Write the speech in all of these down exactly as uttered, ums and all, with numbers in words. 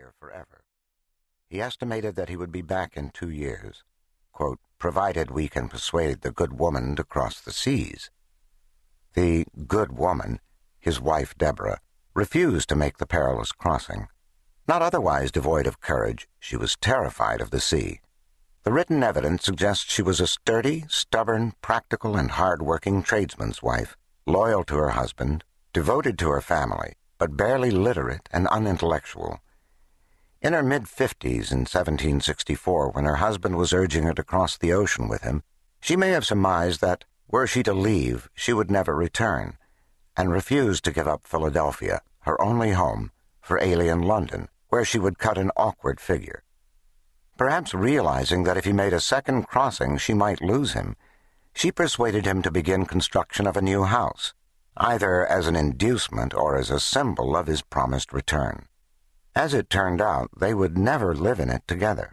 here forever. He estimated that he would be back in two years, quote, provided we can persuade the good woman to cross the seas. The good woman, his wife Deborah, refused to make the perilous crossing. Not otherwise devoid of courage, she was terrified of the sea. The written evidence suggests she was a sturdy, stubborn, practical, and hard-working tradesman's wife, loyal to her husband, devoted to her family, but barely literate and unintellectual. In her mid-fifties in seventeen sixty-four, when her husband was urging her to cross the ocean with him, she may have surmised that, were she to leave, she would never return, and refused to give up Philadelphia, her only home, for alien London, where she would cut an awkward figure. Perhaps realizing that if he made a second crossing she might lose him, she persuaded him to begin construction of a new house, either as an inducement or as a symbol of his promised return. As it turned out, they would never live in it together.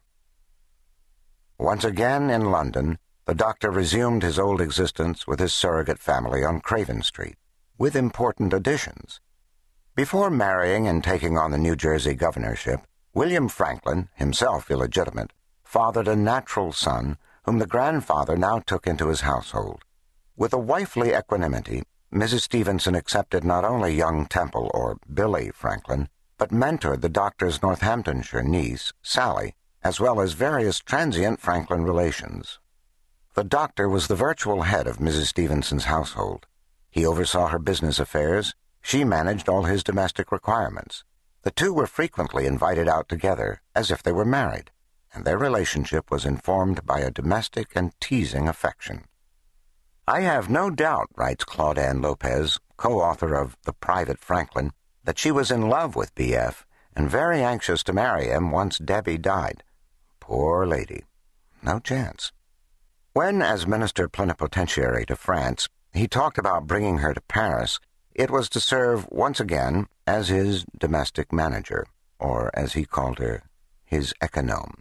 Once again in London, the doctor resumed his old existence with his surrogate family on Craven Street, with important additions. Before marrying and taking on the New Jersey governorship, William Franklin, himself illegitimate, fathered a natural son whom the grandfather now took into his household. With a wifely equanimity, Missus Stevenson accepted not only young Temple, or Billy Franklin, but mentored the doctor's Northamptonshire niece, Sally, as well as various transient Franklin relations. The doctor was the virtual head of Missus Stevenson's household. He oversaw her business affairs. She managed all his domestic requirements. The two were frequently invited out together, as if they were married, and their relationship was informed by a domestic and teasing affection. I have no doubt, writes Claude-Anne Lopez, co-author of The Private Franklin, that she was in love with B F and very anxious to marry him once Debbie died. Poor lady. No chance. When, as minister plenipotentiary to France, he talked about bringing her to Paris, it was to serve once again as his domestic manager, or as he called her, his econome.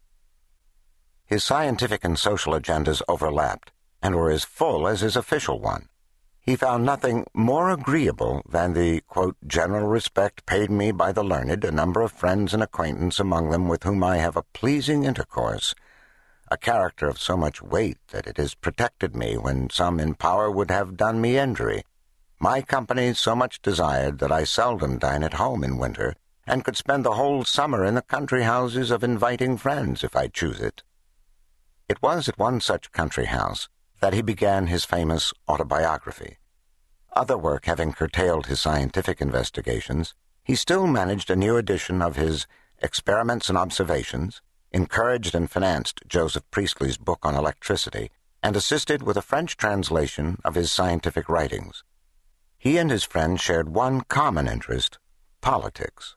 His scientific and social agendas overlapped, and were as full as his official one. He found nothing more agreeable than the, quote, general respect paid me by the learned, a number of friends and acquaintance among them with whom I have a pleasing intercourse, a character of so much weight that it has protected me when some in power would have done me injury. My company so much desired that I seldom dine at home in winter, and could spend the whole summer in the country houses of inviting friends if I choose it. It was at one such country house that he began his famous autobiography. Other work having curtailed his scientific investigations, he still managed a new edition of his Experiments and Observations, encouraged and financed Joseph Priestley's book on electricity, and assisted with a French translation of his scientific writings. He and his friends shared one common interest, politics.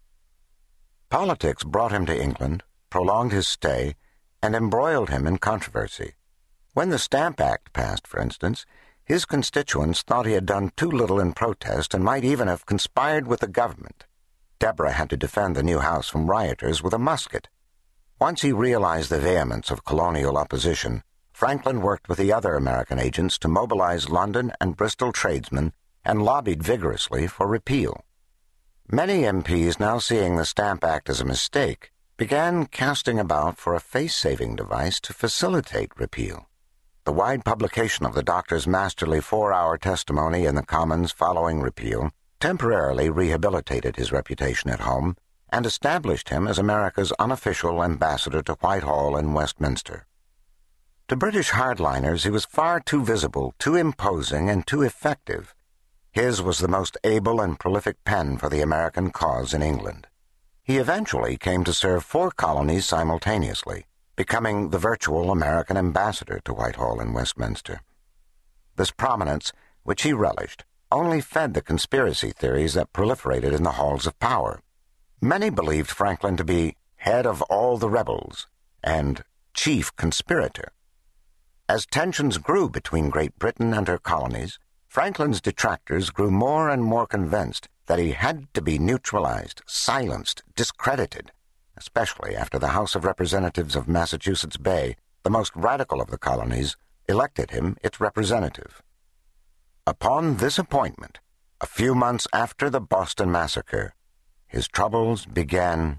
Politics brought him to England, prolonged his stay, and embroiled him in controversy. When the Stamp Act passed, for instance, his constituents thought he had done too little in protest and might even have conspired with the government. Deborah had to defend the new house from rioters with a musket. Once he realized the vehemence of colonial opposition, Franklin worked with the other American agents to mobilize London and Bristol tradesmen and lobbied vigorously for repeal. Many M Ps, now seeing the Stamp Act as a mistake, began casting about for a face-saving device to facilitate repeal. The wide publication of the doctor's masterly four-hour testimony in the Commons following repeal temporarily rehabilitated his reputation at home and established him as America's unofficial ambassador to Whitehall and Westminster. To British hardliners, he was far too visible, too imposing, and too effective. His was the most able and prolific pen for the American cause in England. He eventually came to serve four colonies simultaneously, becoming the virtual American ambassador to Whitehall and Westminster. This prominence, which he relished, only fed the conspiracy theories that proliferated in the halls of power. Many believed Franklin to be head of all the rebels and chief conspirator. As tensions grew between Great Britain and her colonies, Franklin's detractors grew more and more convinced that he had to be neutralized, silenced, discredited, especially after the House of Representatives of Massachusetts Bay, the most radical of the colonies, elected him its representative. Upon this appointment, a few months after the Boston Massacre, his troubles began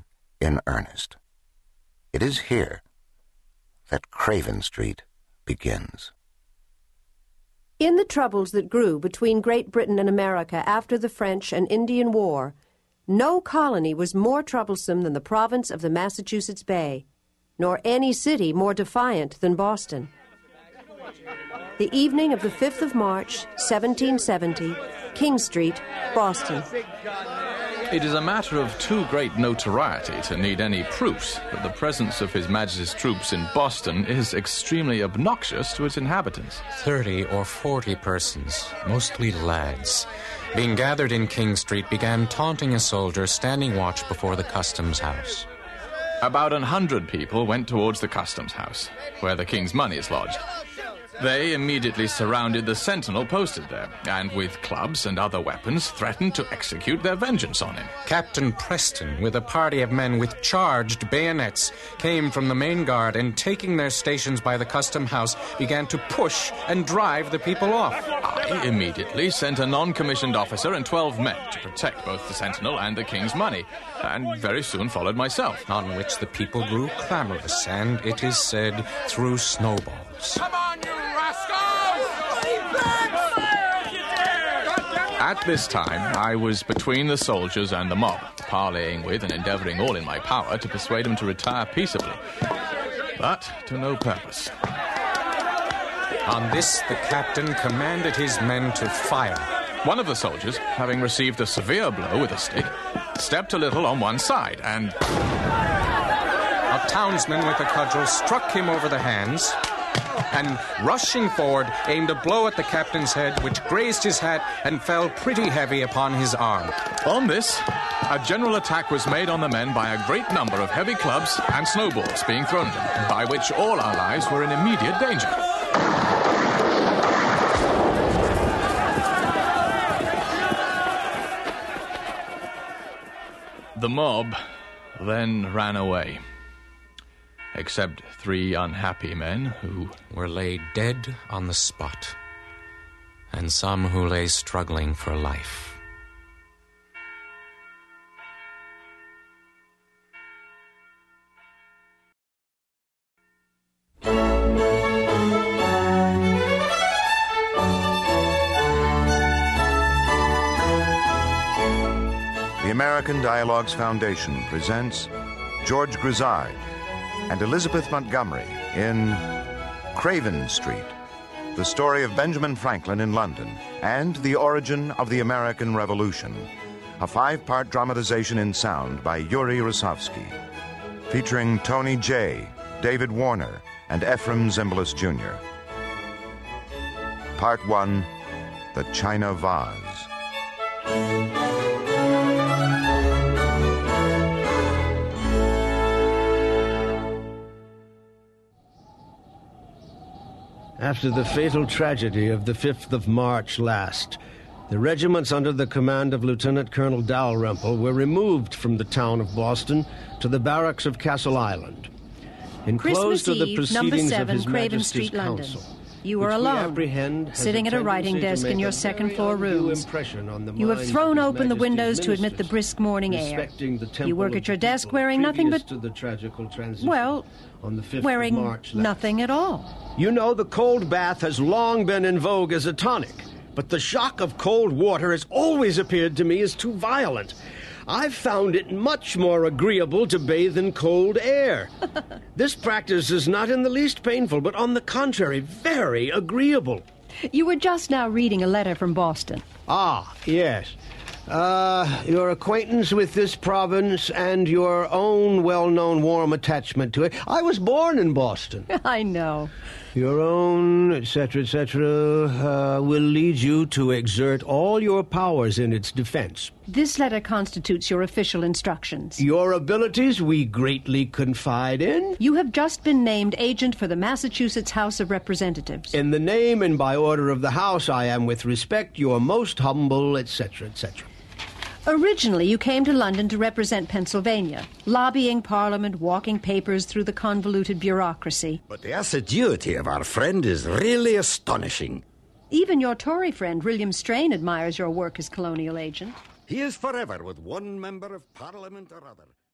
in earnest. It is here that Craven Street begins. In the troubles that grew between Great Britain and America after the French and Indian War, no colony was more troublesome than the province of the Massachusetts Bay, nor any city more defiant than Boston. The evening of the fifth of March, seventeen seventy, King Street, Boston. It is a matter of too great notoriety to need any proofs that the presence of His Majesty's troops in Boston is extremely obnoxious to its inhabitants. Thirty or forty persons, mostly lads, being gathered in King Street, began taunting a soldier standing watch before the customs house. About an hundred people went towards the customs house, where the king's money is lodged. They immediately surrounded the sentinel posted there, and with clubs and other weapons threatened to execute their vengeance on him. Captain Preston, with a party of men with charged bayonets, came from the main guard and, taking their stations by the custom house, began to push and drive the people off. I immediately sent a non-commissioned officer and twelve men to protect both the sentinel and the king's money, and very soon followed myself. On which the people grew clamorous, and, it is said, threw snowballs. Come on, you rascals! At this time, I was between the soldiers and the mob, parleying with and endeavoring all in my power to persuade them to retire peaceably. But to no purpose. On this, the captain commanded his men to fire. One of the soldiers, having received a severe blow with a stick, stepped a little on one side, and a townsman with a cudgel struck him over the hands, and, rushing forward, aimed a blow at the captain's head, which grazed his hat and fell pretty heavy upon his arm. On this, a general attack was made on the men by a great number of heavy clubs and snowballs being thrown at them, by which all our lives were in immediate danger. The mob then ran away, except three unhappy men who were laid dead on the spot, and some who lay struggling for life. The American Dialogues Foundation presents George Grizzard and Elizabeth Montgomery in Craven Street, the story of Benjamin Franklin in London and the origin of the American Revolution, a five-part dramatization in sound by Yuri Rusovsky, featuring Tony Jay, David Warner, and Ephraim Zimbalist Junior Part one, The China Vase. After the fatal tragedy of the fifth of March last, the regiments under the command of Lieutenant Colonel Dalrymple were removed from the town of Boston to the barracks of Castle Island. Enclosed are the proceedings of His Majesty's Council. You are alone, sitting at a writing desk in your second-floor rooms. You have thrown open the windows to admit the brisk morning air. You work at your desk wearing nothing but, well, wearing nothing at all. You know, the cold bath has long been in vogue as a tonic, but the shock of cold water has always appeared to me as too violent. I've found it much more agreeable to bathe in cold air. This practice is not in the least painful, but on the contrary, very agreeable. You were just now reading a letter from Boston. Ah, yes. Uh, your acquaintance with this province and your own well-known warm attachment to it. I was born in Boston. I know. Your own, et cetera, et cetera, uh, will lead you to exert all your powers in its defense. This letter constitutes your official instructions. Your abilities we greatly confide in. You have just been named agent for the Massachusetts House of Representatives. In the name and by order of the House, I am with respect your most humble, et cetera, et cetera. Originally, you came to London to represent Pennsylvania, lobbying Parliament, walking papers through the convoluted bureaucracy. But the assiduity of our friend is really astonishing. Even your Tory friend, William Strain, admires your work as colonial agent. He is forever with one member of Parliament or other.